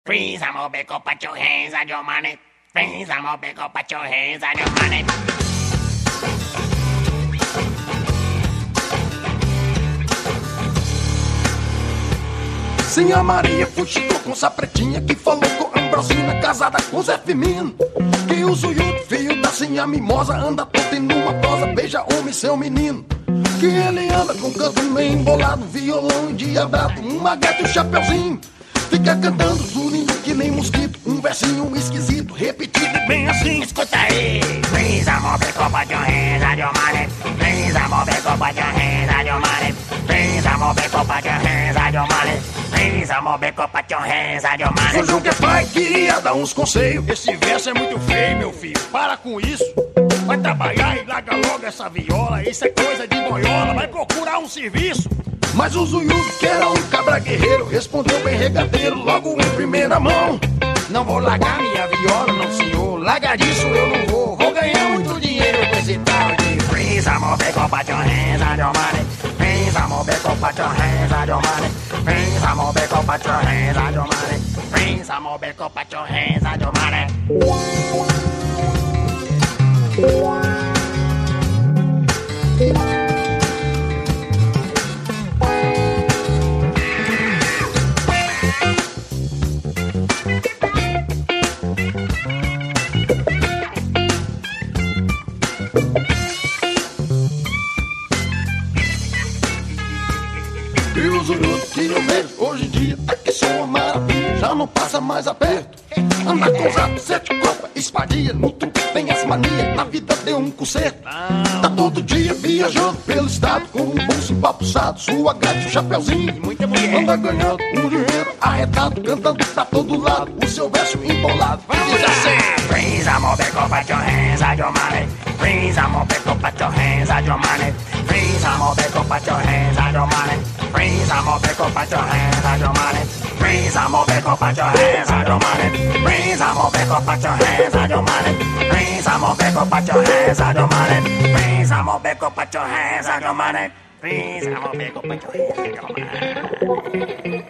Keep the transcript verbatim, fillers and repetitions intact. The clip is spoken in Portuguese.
Freeze, I'm gonna back up, put your hands on your money. Freeze, I'm gonna back up, put your hands on your money. Sim, a Maria fuxicou com essa pretinha que falou com Ambrosina, casada com Zé Firmino. Que o Zuiudo, filho da Sinha Mimosa, anda todo numa prosa, beija homem seu menino. Que ele anda com canto meio embolado, violão endiabrado, um maguete e um chapeuzinho. Fica cantando zurindo que nem mosquito, um versinho esquisito, repetido bem assim. Escuta aí. Freeze, I'm gonna back up, put your hands on your money. Freeze, I'm gonna back up, put your hands on your money. Freeze, I'm gonna back up, put your hands on your money. Freeze, I'm gonna back up, put your hands on your money. Sou João que é pai, queria dar uns conselhos. Esse verso é muito feio, meu filho. Para com isso. Vai trabalhar e larga logo essa viola. Isso é coisa de boiola. Vai procurar um serviço. Mas o Zuiudo, que era um cabra guerreiro, respondeu bem regateiro, logo em primeira mão. Não vou largar minha viola, não senhor. Largar disso eu não vou. Vou ganhar muito dinheiro com esse tal de Freeze, I'm gonna back up, put your hands on your money. Freeze, I'm gonna back up, put your hands on your money. Freeze, I'm gonna back up, put your hands on your money. Freeze, I'm gonna back up, put your hands on your money. E o Zuiudo que eu vejo hoje em dia é que sou uma maravilha, já não passa mais aperto. Anda com rato, sete copas, espadinha, no truque tem as manias, na vida deu um concerto. Tá todo dia viajando pelo estado, com um bolso empapuçado, sua grade, um chapeuzinho e muita mulher. Anda ganhando um dinheiro arretado, cantando pra todo lado, o seu verso embolado. Diz assim: Freeze, I'm gonna back up, put your hands on your money. Freeze, I'm gonna back up, put your hands on your money. Freeze, I'm gonna back up, put your hands on your money. Freeze, I'm gonna back up, put your hands on your money. Freeze, I'm gonna back up, put your hands on your money. Freeze, I'm gonna back up, put your hands on your money. Freeze, I'm gonna back up, put your hands on your money. Freeze, I'm gonna back up, put your hands on your money. Freeze, I'm gonna back up, put your hands on your money.